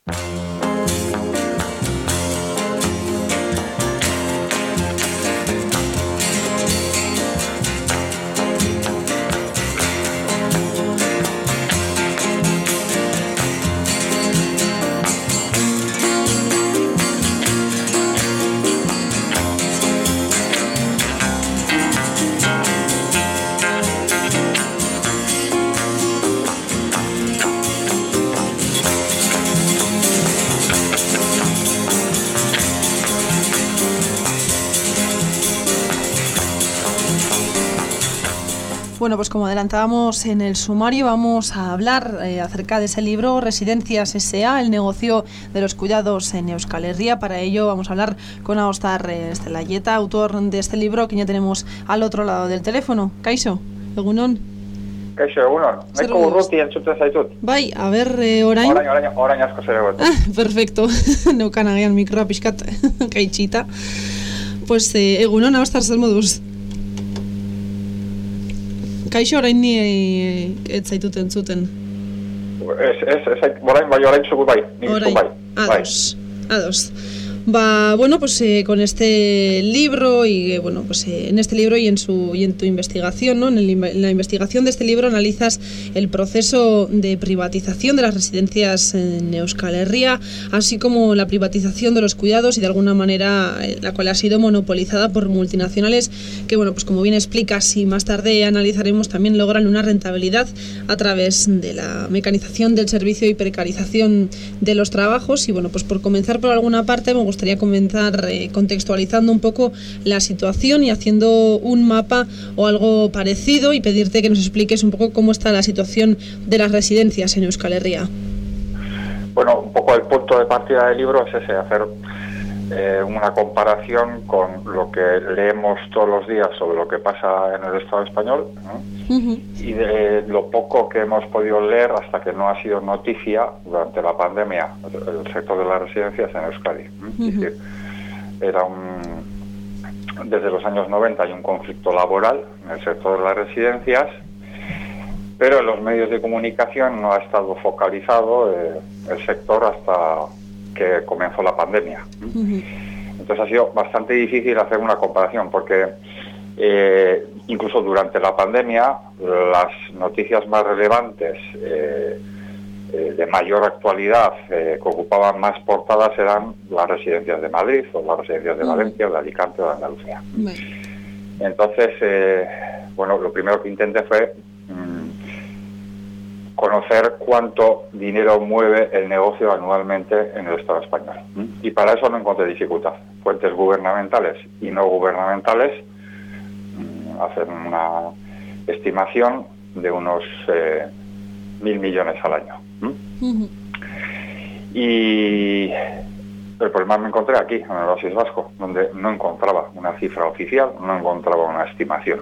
Bueno, pues como adelantábamos en el sumario, vamos a hablar acerca de ese libro, Residencias S.A., el negocio de los cuidados en Euskal Herria. Para ello vamos a hablar con Aostar Estelayeta, autor de este libro, que ya tenemos al otro lado del teléfono. Kaixo, egunon. Kaixo, egunon. Nahiko urruti entzuten zaitut. Bai, a ver, orain... Orain asko zere gotu. Perfecto. Neukan agian mikroa pixkat kaitxita. Pues egunon, Aostar, zer moduz? Kaixo, orain ni ez zaitut entzuten. Orain zugu bai. Ados. Bueno, pues con este libro y bueno, pues en este libro y en tu investigación, ¿no? En la investigación de este libro analizas el proceso de privatización de las residencias en Euskal Herria, así como la privatización de los cuidados y de alguna manera la cual ha sido monopolizada por multinacionales que, bueno, pues como bien explicas y más tarde analizaremos, también logran una rentabilidad a través de la mecanización del servicio y precarización de los trabajos. Y bueno, pues por comenzar por alguna parte me gustaría comenzar contextualizando un poco la situación y haciendo un mapa o algo parecido y pedirte que nos expliques un poco cómo está la situación de las residencias en Euskal Herria. Bueno, un poco el punto de partida del libro es ese, hacer una comparación con lo que leemos todos los días sobre lo que pasa en el Estado español, ¿no? Y de lo poco que hemos podido leer hasta que no ha sido noticia durante la pandemia el sector de las residencias en Euskadi. Es decir, desde los años 90 hay un conflicto laboral en el sector de las residencias, pero en los medios de comunicación no ha estado focalizado el sector hasta que comenzó la pandemia. Entonces ha sido bastante difícil hacer una comparación porque incluso durante la pandemia las noticias más relevantes de mayor actualidad que ocupaban más portadas eran las residencias de Madrid o las residencias de Valencia, de Alicante o de Andalucía. Entonces, bueno, lo primero que intenté fue conocer cuánto dinero mueve el negocio anualmente en el Estado español. Y para eso no encontré dificultad. Fuentes gubernamentales y no gubernamentales hacen una estimación de unos 1.000 millones al año. Y el problema me encontré aquí, en el País Vasco, donde no encontraba una cifra oficial, no encontraba una estimación.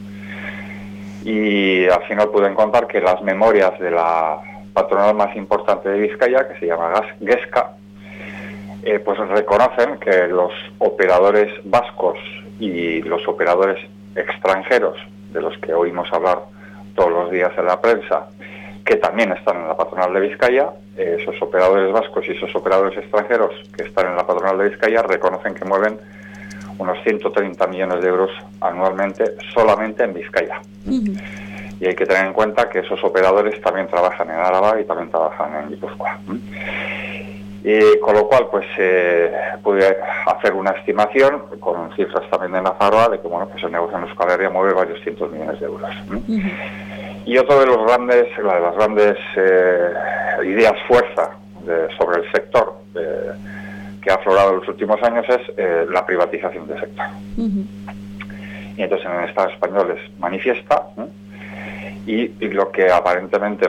Y al final pude encontrar que las memorias de la patronal más importante de Vizcaya, que se llama Gesca, pues reconocen que los operadores vascos y los operadores extranjeros, de los que oímos hablar todos los días en la prensa, que también están en la patronal de Vizcaya, esos operadores vascos y esos operadores extranjeros que están en la patronal de Vizcaya reconocen que mueven unos 130 millones de euros anualmente solamente en Vizcaya. Y hay que tener en cuenta que esos operadores también trabajan en Álava y también trabajan en Guipúzcoa. Y con lo cual, pues pude hacer una estimación con cifras también de Nafarroa de que, bueno, pues el negocio en Euskal Herria mueve varios cientos millones de euros. Y otro de las grandes ideas fuerza sobre el sector que ha aflorado en los últimos años es la privatización del sector. Y entonces en el Estado español es manifiesta, y lo que aparentemente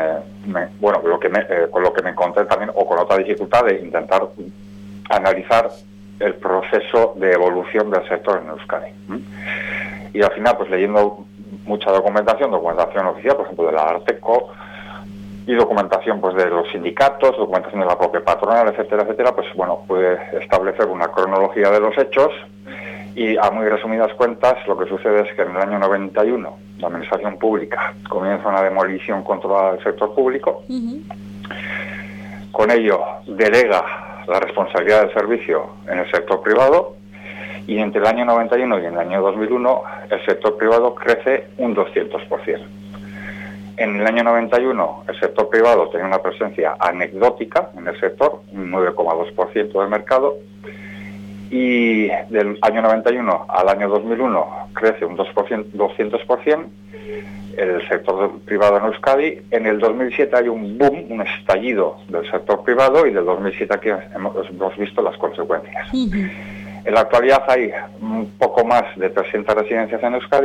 con lo que me encontré también, o con otra dificultad de intentar analizar el proceso de evolución del sector en Euskadi. Y al final, pues leyendo mucha documentación oficial, por ejemplo de la Arteco, y documentación pues de los sindicatos, documentación de la propia patronal, etcétera, pues bueno, pude establecer una cronología de los hechos. Y a muy resumidas cuentas, lo que sucede es que en el año 91 la administración pública comienza una demolición controlada del sector público. con ello delega la responsabilidad del servicio en el sector privado, y entre el año 91 y el año 2001 el sector privado crece un 200%. En el año 91 el sector privado tenía una presencia anecdótica en el sector, un 9,2% del mercado, y del año 91 al año 2001 crece un 200% el sector privado en Euskadi. En el 2007 hay un boom, un estallido del sector privado, y del 2007 aquí hemos visto las consecuencias. En la actualidad hay un poco más de 300 residencias en Euskadi,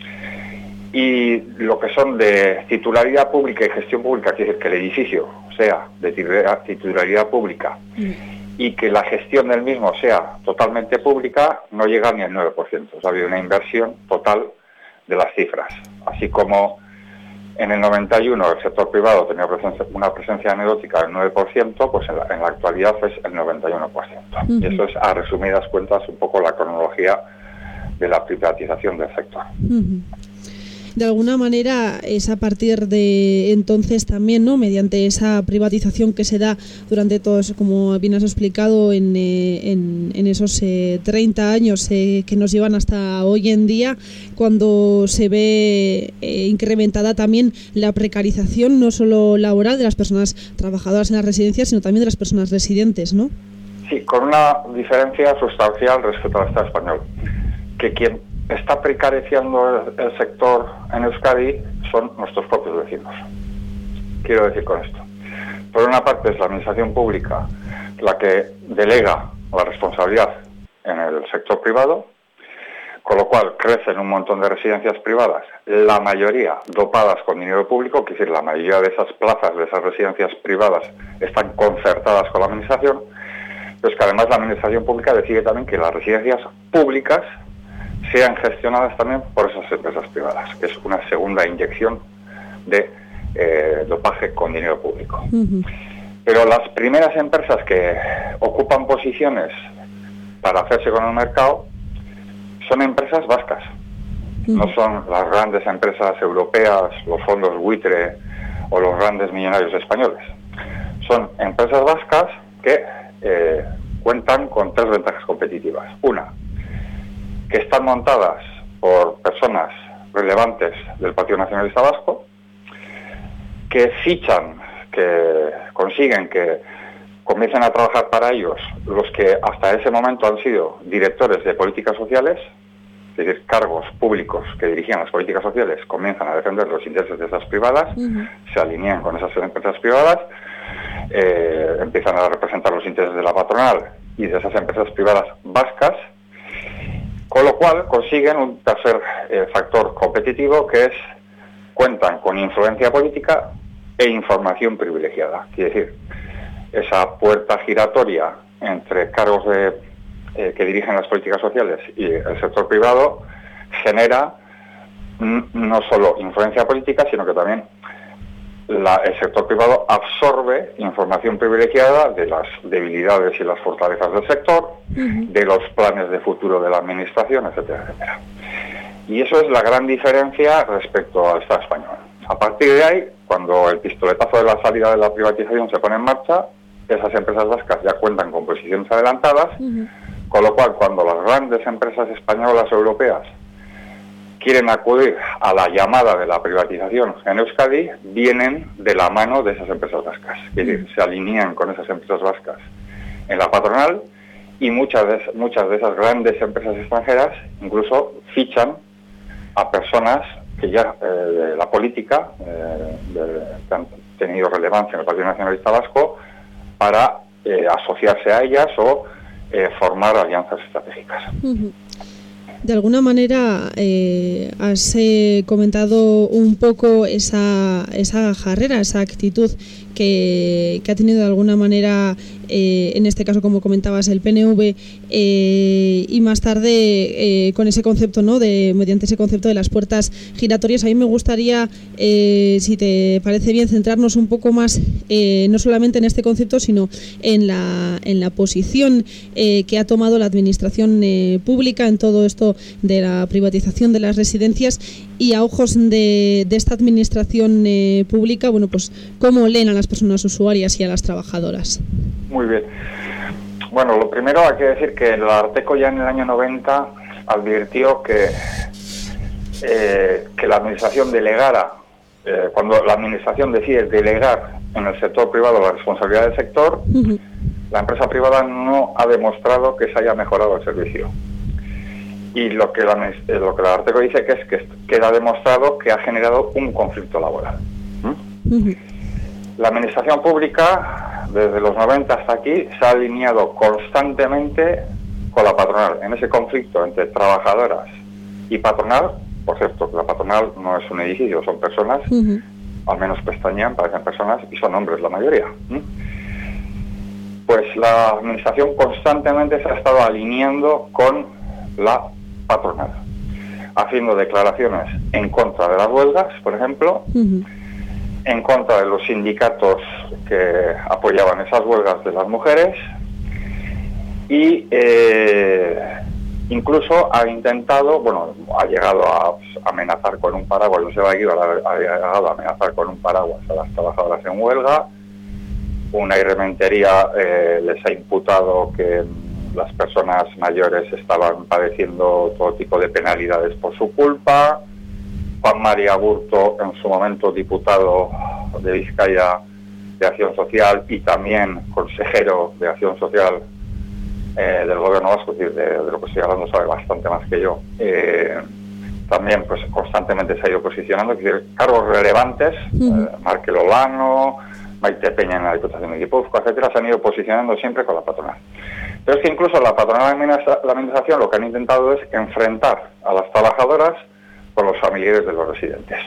y lo que son de titularidad pública y gestión pública, quiere decir que el edificio sea de titularidad pública y que la gestión del mismo sea totalmente pública, no llega ni al 9%. O sea, ha habido una inversión total de las cifras. Así como en el 91 el sector privado tenía una presencia anecdótica del 9%, pues en la actualidad es el 91%. Y eso es, a resumidas cuentas, un poco la cronología de la privatización del sector. De alguna manera es a partir de entonces también, ¿no?, mediante esa privatización que se da durante todos, como bien has explicado, en esos 30 años que nos llevan hasta hoy en día, cuando se ve incrementada también la precarización, no solo laboral, de las personas trabajadoras en las residencias, sino también de las personas residentes, ¿no? Sí, con una diferencia sustancial respecto al Estado español, que quien está precariciando el sector en Euskadi son nuestros propios vecinos. Quiero decir con esto: por una parte es la administración pública la que delega la responsabilidad en el sector privado, con lo cual crecen un montón de residencias privadas, la mayoría dopadas con dinero público, es decir, la mayoría de esas plazas, de esas residencias privadas, están concertadas con la administración, pero es que además la administración pública decide también que las residencias públicas sean gestionadas también por esas empresas privadas, que es una segunda inyección de dopaje con dinero público. Pero las primeras empresas que ocupan posiciones para hacerse con el mercado son empresas vascas. No son las grandes empresas europeas, los fondos buitre o los grandes millonarios españoles. Son empresas vascas que cuentan con tres ventajas competitivas. Una, que están montadas por personas relevantes del Partido Nacionalista Vasco, que fichan, que consiguen que comiencen a trabajar para ellos los que hasta ese momento han sido directores de políticas sociales, es decir, cargos públicos que dirigían las políticas sociales, comienzan a defender los intereses de esas privadas, se alinean con esas empresas privadas, empiezan a representar los intereses de la patronal y de esas empresas privadas vascas, con lo cual consiguen un tercer factor competitivo, que es: cuentan con influencia política e información privilegiada. Quiere decir, esa puerta giratoria entre cargos que dirigen las políticas sociales y el sector privado genera no solo influencia política, sino que también el sector privado absorbe información privilegiada de las debilidades y las fortalezas del sector, de los planes de futuro de la administración, etcétera, etcétera. Y eso es la gran diferencia respecto al Estado español. A partir de ahí, cuando el pistoletazo de la salida de la privatización se pone en marcha, esas empresas vascas ya cuentan con posiciones adelantadas, con lo cual, cuando las grandes empresas españolas o europeas quieren acudir a la llamada de la privatización en Euskadi, vienen de la mano de esas empresas vascas. Es decir, se alinean con esas empresas vascas en la patronal, y muchas de esas grandes empresas extranjeras incluso fichan a personas que ya de la política, que han tenido relevancia en el Partido Nacionalista Vasco, para asociarse a ellas o formar alianzas estratégicas. De alguna manera has comentado un poco esa jarrera, esa actitud que ha tenido de alguna manera, en este caso, como comentabas, el PNV, y más tarde con ese concepto, ¿no?, mediante ese concepto de las puertas giratorias. A mí me gustaría, si te parece bien, centrarnos un poco más, no solamente en este concepto, sino en la posición que ha tomado la administración pública en todo esto de la privatización de las residencias, y a ojos de esta administración pública, bueno, pues ¿cómo leen a las personas usuarias y a las trabajadoras? Muy bien. Bueno, lo primero hay que decir que el Ararteko ya en el año 90 advirtió que la administración delegara, cuando la administración decide delegar en el sector privado la responsabilidad del sector, la empresa privada no ha demostrado que se haya mejorado el servicio. Y lo que el Ararteko dice que es que queda demostrado que ha generado un conflicto laboral. La administración pública, desde los 90 hasta aquí, se ha alineado constantemente con la patronal en ese conflicto entre trabajadoras y patronal. Por cierto, la patronal no es un edificio, son personas, al menos pestañean, parecen personas, y son hombres la mayoría. Pues la administración constantemente se ha estado alineando con la patronal, haciendo declaraciones en contra de las huelgas, por ejemplo, en contra de los sindicatos que apoyaban esas huelgas de las mujeres, y incluso ha intentado, bueno, ha llegado a amenazar con un paraguas, Joseba Eguíbar ha llegado a amenazar con un paraguas a las trabajadoras en huelga. Una Irrementería les ha imputado que las personas mayores estaban padeciendo todo tipo de penalidades por su culpa. Juan María Aburto, en su momento diputado de Vizcaya de Acción Social y también consejero de Acción Social del Gobierno Vasco, es decir, de lo que estoy hablando sabe bastante más que yo, también pues constantemente se ha ido posicionando, es decir, cargos relevantes, Markel Olano, Maite Peña en la Diputación de Guipúzcoa, etcétera, se han ido posicionando siempre con la patronal. Pero es que incluso la patronal y la administración lo que han intentado es enfrentar a las trabajadoras con los familiares de los residentes.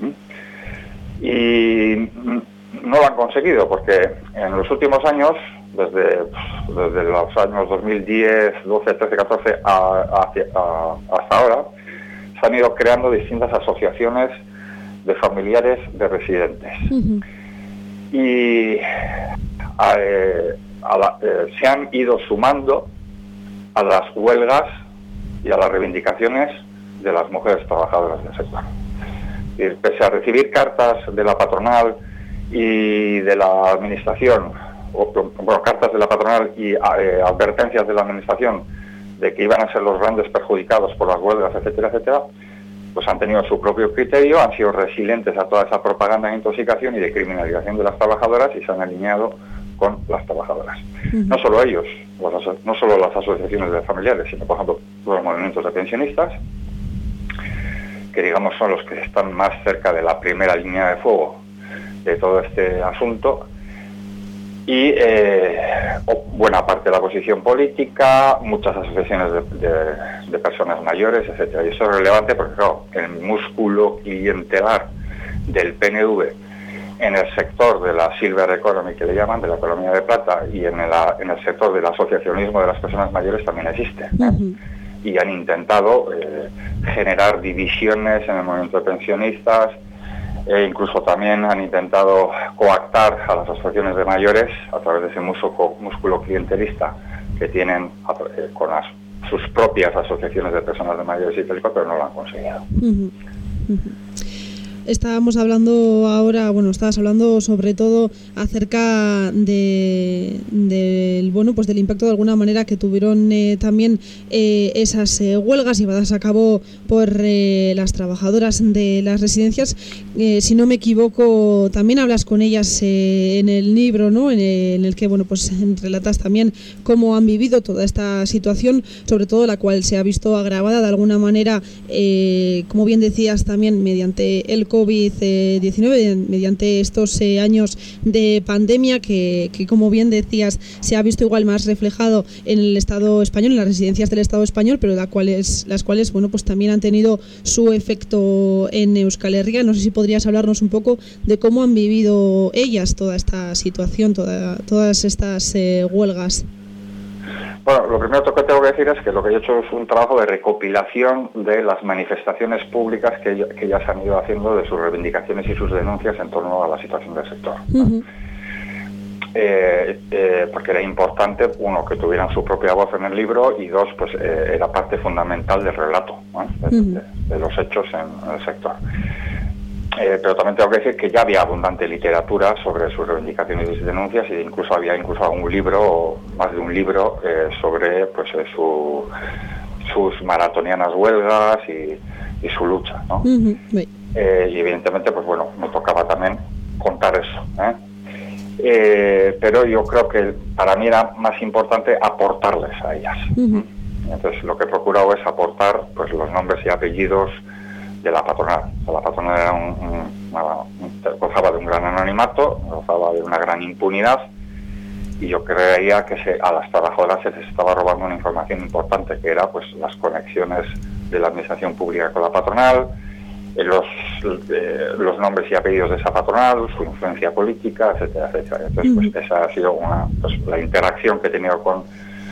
Y no lo han conseguido, porque en los últimos años, desde los años 2010, 12, 13, 14 hasta ahora, se han ido creando distintas asociaciones de familiares de residentes. Y se han ido sumando a las huelgas y a las reivindicaciones de las mujeres trabajadoras del sector. Y pese a recibir cartas de la patronal y de la administración, cartas de la patronal y advertencias de la administración de que iban a ser los grandes perjudicados por las huelgas, etcétera, etcétera, pues han tenido su propio criterio, han sido resilientes a toda esa propaganda de intoxicación y de criminalización de las trabajadoras y se han alineado con las trabajadoras. No solo ellos, no solo las asociaciones de familiares, sino, por ejemplo, los movimientos de pensionistas, que digamos son los que están más cerca de la primera línea de fuego de todo este asunto, y buena parte de la oposición política, muchas asociaciones de personas mayores, etcétera. Y eso es relevante porque, claro, el músculo clientelar del PNV en el sector de la Silver Economy, que le llaman, de la economía de plata, y en el sector del asociacionismo de las personas mayores también existe. Y han intentado generar divisiones en el movimiento de pensionistas, incluso también han intentado coactar a las asociaciones de mayores a través de ese músculo clientelista que tienen con sus propias asociaciones de personas de mayores y tal, pero no lo han conseguido. Estábamos hablando ahora, estabas hablando sobre todo acerca del impacto de alguna manera que tuvieron también esas huelgas llevadas a cabo por las trabajadoras de las residencias. Si no me equivoco, también hablas con ellas en el libro, ¿no? En el que relatas también cómo han vivido toda esta situación, sobre todo la cual se ha visto agravada de alguna manera, como bien decías también, mediante el COVID-19, mediante estos años de pandemia que, como bien decías, se ha visto igual más reflejado en el Estado español, en las residencias del Estado español, pero las cuales también han tenido su efecto en Euskal Herria. No sé si podrías hablarnos un poco de cómo han vivido ellas toda esta situación, todas estas huelgas. Bueno, lo primero que tengo que decir es que lo que he hecho es un trabajo de recopilación de las manifestaciones públicas que ya se han ido haciendo de sus reivindicaciones y sus denuncias en torno a la situación del sector. porque era importante, uno, que tuvieran su propia voz en el libro, y dos, pues era parte fundamental del relato, ¿no? de los hechos en el sector. Pero también tengo que decir que ya había abundante literatura sobre sus reivindicaciones y denuncias, y había algún libro, o más de un libro, sobre pues sus maratonianas huelgas y su lucha, ¿no? Y evidentemente, pues bueno, me tocaba también contar eso, pero yo creo que para mí era más importante aportarles a ellas. Entonces lo que he procurado es aportar pues los nombres y apellidos de la patronal. O sea, la patronal era gozaba de un gran anonimato, gozaba de una gran impunidad, y yo creía que a las trabajadoras se les estaba robando una información importante, que era pues las conexiones de la administración pública con la patronal, los nombres y apellidos de esa patronal, su influencia política, etcétera, etcétera. Entonces, pues esa ha sido la interacción que he tenido con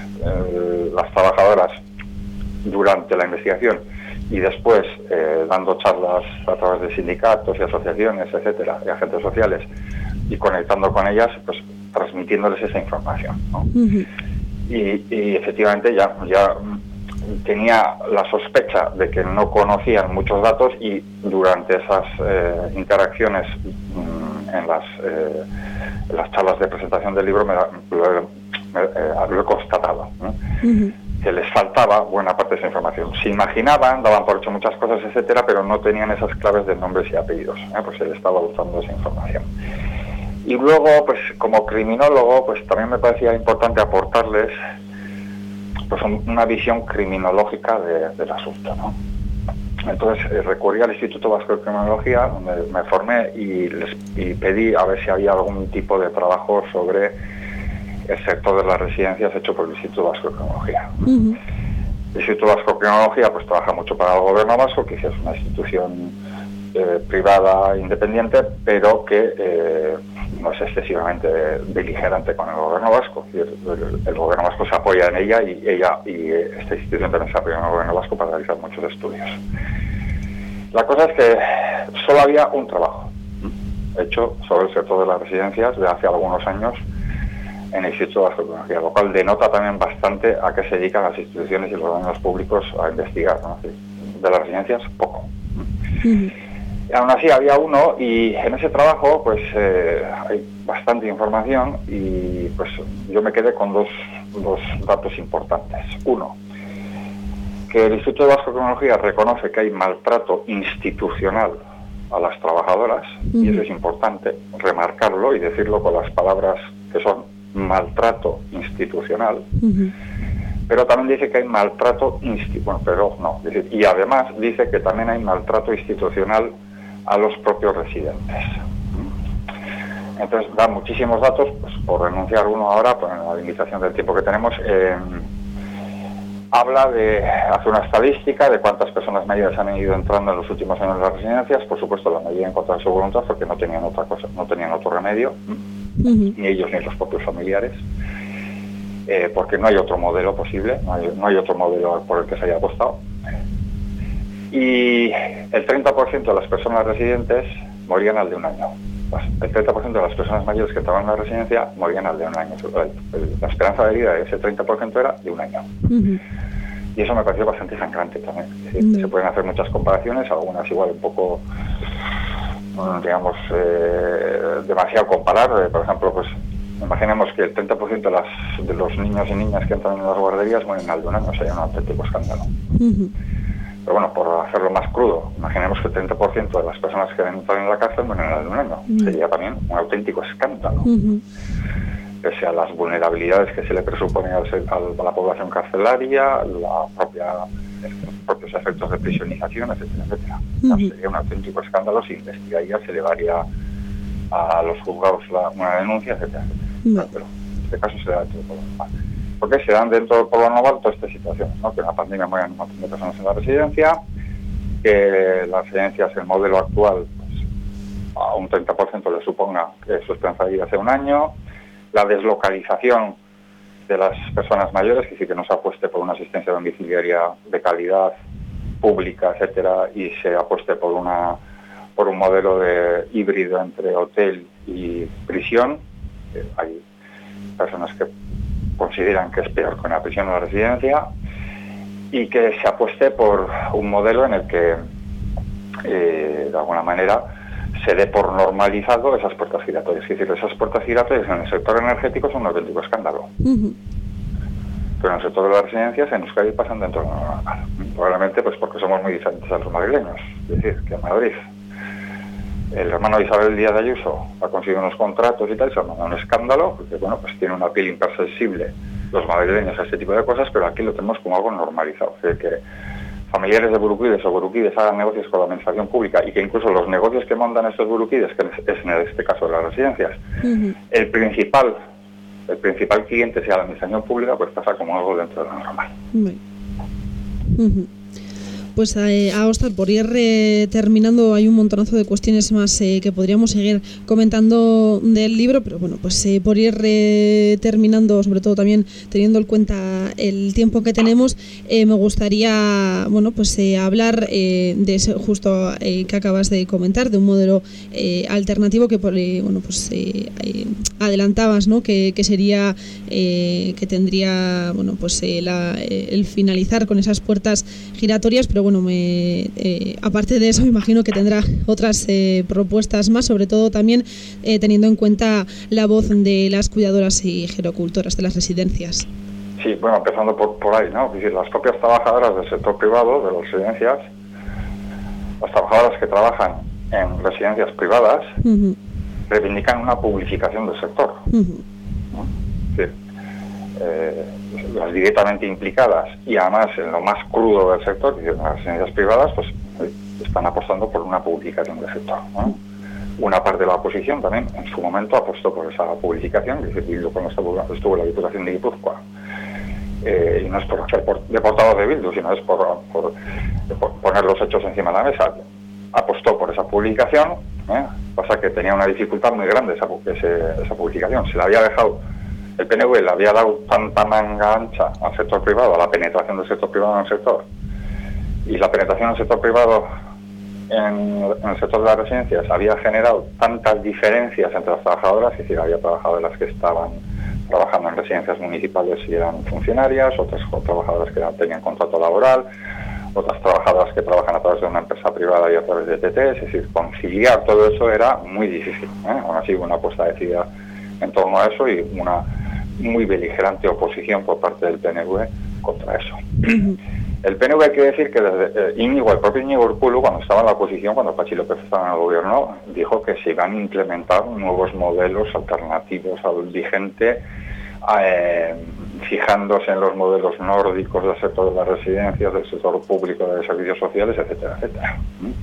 las trabajadoras durante la investigación, y después dando charlas a través de sindicatos y asociaciones, etcétera, y agentes sociales, y conectando con ellas, pues transmitiéndoles esa información, ¿no? Y efectivamente ya tenía la sospecha de que no conocían muchos datos, y durante esas interacciones en las charlas de presentación del libro lo he constatado, ¿no? Que les faltaba buena parte de esa información. Se imaginaban, daban por hecho muchas cosas, etcétera, pero no tenían esas claves de nombres y apellidos, pues se les estaba usando esa información. Y luego, pues como criminólogo, pues también me parecía importante aportarles pues una visión criminológica del asunto, ¿no? Entonces recurrí al Instituto Vasco de Criminología, donde me formé, y pedí a ver si había algún tipo de trabajo sobre el sector de las residencias hecho por el Instituto Vasco de Criminología. El Instituto Vasco de Criminología pues trabaja mucho para el gobierno vasco, que es una institución privada independiente, pero que no es excesivamente beligerante con el gobierno vasco. El gobierno vasco se apoya en ella, y esta institución también se apoya en el gobierno vasco para realizar muchos estudios. La cosa es que solo había un trabajo hecho sobre el sector de las residencias de hace algunos años en el Instituto Vasco de Criminología, lo cual denota también bastante a qué se dedican las instituciones y los organismos públicos a investigar, ¿no? De las residencias, poco. Aún así había uno, y en ese trabajo pues hay bastante información, y pues yo me quedé con dos datos importantes. Uno, que el Instituto Vasco de Criminología reconoce que hay maltrato institucional a las trabajadoras, y eso es importante remarcarlo y decirlo con las palabras que son: maltrato institucional. Pero también dice que hay maltrato y además dice que también hay maltrato institucional a los propios residentes. Entonces da muchísimos datos, pues por renunciar uno ahora, por la limitación del tiempo que tenemos. Hace una estadística de cuántas personas mayores han ido entrando en los últimos años en las residencias. Por supuesto, la mayoría en contra de su voluntad, porque no tenían otra cosa, no tenían otro remedio, ni ellos ni los propios familiares, porque no hay otro modelo posible, no hay otro modelo por el que se haya apostado. Y el 30% de las personas residentes morían al de un año. El 30% de las personas mayores que entraban en la residencia morían al de un año. La esperanza de vida de ese 30% era de un año. Y eso me pareció bastante sangrante también. Es decir, se pueden hacer muchas comparaciones, algunas igual un poco, digamos, demasiado comparar. Por ejemplo, pues imaginemos que el 30% de los niños y niñas que entran en las guarderías mueren al de un año, sería un auténtico escándalo. Pero bueno, por hacerlo más crudo, imaginemos que el 30% de las personas que entran en la cárcel mueren al de un año. Sería también un auténtico escándalo. Pese a las vulnerabilidades que se le presupone a la población carcelaria, los propios efectos de prisionización, etcétera, etcétera. Sería un auténtico escándalo si investigaría, se elevaría a los juzgados una denuncia, etcétera, etcétera. Pero en este caso se da dentro de todo lo normal. Porque se dan dentro por lo normal todas estas situaciones, ¿no? Que en la pandemia mueran un montón de personas en la residencia, que las residencias, el modelo actual, pues, a un 30% le suponga que su esperanza de vida sea un año, la deslocalización de las personas mayores, que sí que no se apueste por una asistencia domiciliaria de calidad, pública, etcétera, y se apueste por un modelo de híbrido entre hotel y prisión, hay personas que consideran que es peor que una prisión o una residencia, y que se apueste por un modelo en el que, de alguna manera, se dé por normalizado esas puertas giratorias. Es decir, esas puertas giratorias en el sector energético son un auténtico escándalo. Pero en el sector de las residencias en Euskadi pasan dentro de lo normal. Probablemente pues porque somos muy diferentes a los madrileños. Es decir, que en Madrid el hermano de Isabel Díaz de Ayuso ha conseguido unos contratos y tal, se ha mandado un escándalo, porque bueno, pues tiene una piel imperceptible los madrileños a este tipo de cosas, pero aquí lo tenemos como algo normalizado. Es decir, que familiares de buruquides o buruquides hagan negocios con la administración pública, y que incluso los negocios que montan estos buruquides, que es en este caso de las residencias, el principal cliente sea la administración pública, pues pasa como algo dentro de lo normal. Pues a Óscar, por ir terminando, hay un montonazo de cuestiones más que podríamos seguir comentando del libro, pero bueno, pues por ir terminando, sobre todo también teniendo en cuenta el tiempo que tenemos, me gustaría, bueno, pues hablar de eso justo que acabas de comentar, de un modelo alternativo que, bueno, pues adelantabas, ¿no? Que sería, que tendría, bueno, pues el finalizar con esas puertas giratorias, pero bueno, aparte de eso, me imagino que tendrá otras propuestas más, sobre todo también teniendo en cuenta la voz de las cuidadoras y gerocultoras de las residencias. Sí, bueno, empezando por ahí, ¿no? Es decir, las propias trabajadoras del sector privado, de las residencias, las trabajadoras que trabajan en residencias privadas, reivindican una publificación del sector. Es decir, las directamente implicadas y además en lo más crudo del sector, es decir, las residencias privadas, pues están apostando por una publicación del sector, ¿no? Una parte de la oposición también en su momento apostó por esa publicación, es decir, Bildu cuando estuvo en la Diputación de Guipúzcoa, y no es por hacer de portavoz de Bildu, sino es por poner los hechos encima de la mesa, apostó por esa publicación, pasa que tenía una dificultad muy grande esa publicación, se la había dejado. El PNV le había dado tanta manga ancha al sector privado, a la penetración del sector privado en el sector, y la penetración del sector privado en el sector de las residencias había generado tantas diferencias entre las trabajadoras, es decir, había trabajadoras que estaban trabajando en residencias municipales y eran funcionarias, otras trabajadoras que tenían contrato laboral, otras trabajadoras que trabajan a través de una empresa privada y a través de TT, es decir, conciliar todo eso era muy difícil, Aún así hubo una apuesta decidida en torno a eso y una muy beligerante oposición por parte del PNV contra eso. El PNV quiere decir que desde el propio Íñigo Urkullu, cuando estaba en la oposición, cuando Patxi López estaba en el gobierno, dijo que se iban a implementar nuevos modelos alternativos al vigente, fijándose en los modelos nórdicos del sector de las residencias, del sector público de servicios sociales, etcétera, etcétera.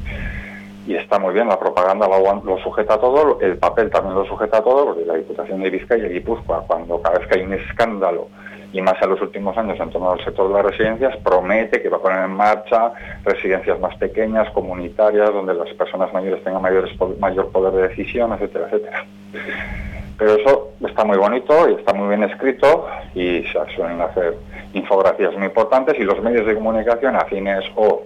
Y está muy bien, la propaganda lo sujeta todo, el papel también lo sujeta todo, porque la Diputación de Bizkaia y Guipúzcoa, cuando cada vez que hay un escándalo, y más en los últimos años en torno al sector de las residencias, promete que va a poner en marcha residencias más pequeñas, comunitarias, donde las personas mayores tengan mayor poder de decisión, etcétera, etcétera. Pero eso está muy bonito y está muy bien escrito, y se suelen hacer infografías muy importantes, y los medios de comunicación afines o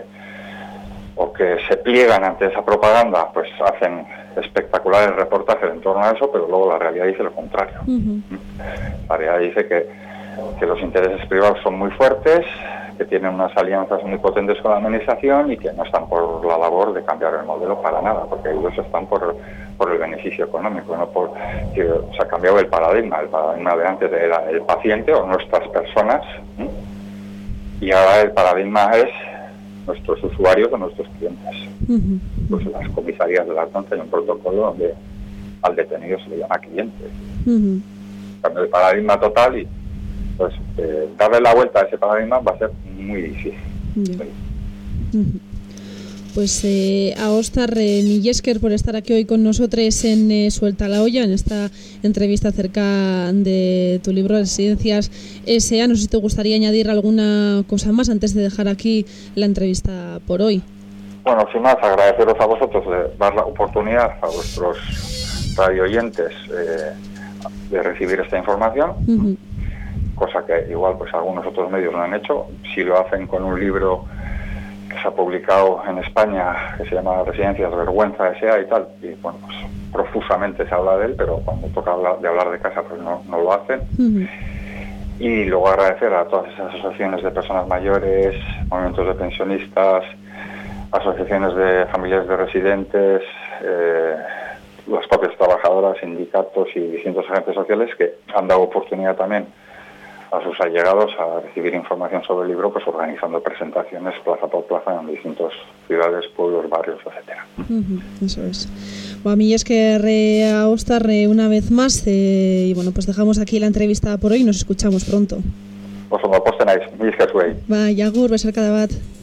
que se pliegan ante esa propaganda, pues hacen espectaculares reportajes en torno a eso, pero luego la realidad dice lo contrario. La realidad dice que los intereses privados son muy fuertes, que tienen unas alianzas muy potentes con la administración y que no están por la labor de cambiar el modelo para nada, porque ellos están por el beneficio económico, no por que se ha cambiado el paradigma de antes era el paciente o nuestras personas, y ahora el paradigma es nuestros usuarios o nuestros clientes. Pues en las comisarías de la Ertzaintza hay un protocolo donde al detenido se le llama cliente. Cambio de paradigma total, y pues darle la vuelta a ese paradigma va a ser muy difícil. Pues a Óscar Millesker por estar aquí hoy con nosotros en Suelta la Olla, en esta entrevista acerca de tu libro Residencias S.A. No sé si te gustaría añadir alguna cosa más antes de dejar aquí la entrevista por hoy. Bueno, sin más, agradeceros a vosotros de dar la oportunidad a vuestros radioyentes de recibir esta información, cosa que igual pues algunos otros medios no han hecho. Si lo hacen con un libro que se ha publicado en España, que se llama Residencias Vergüenza S.A. y tal, y bueno, pues profusamente se habla de él, pero cuando toca hablar de casa pues no lo hacen. Y luego agradecer a todas esas asociaciones de personas mayores, movimientos de pensionistas, asociaciones de familias de residentes, las propias trabajadoras, sindicatos y distintos agentes sociales que han dado oportunidad también a sus allegados a recibir información sobre el libro, pues organizando presentaciones plaza por plaza en distintas ciudades, pueblos, barrios, etcétera. Eso es. Bueno, a mí es que Austar una vez más y bueno, pues dejamos aquí la entrevista por hoy y nos escuchamos pronto. Pues como postenáis, mi escasuei. Ba, jagur, besarkada bat.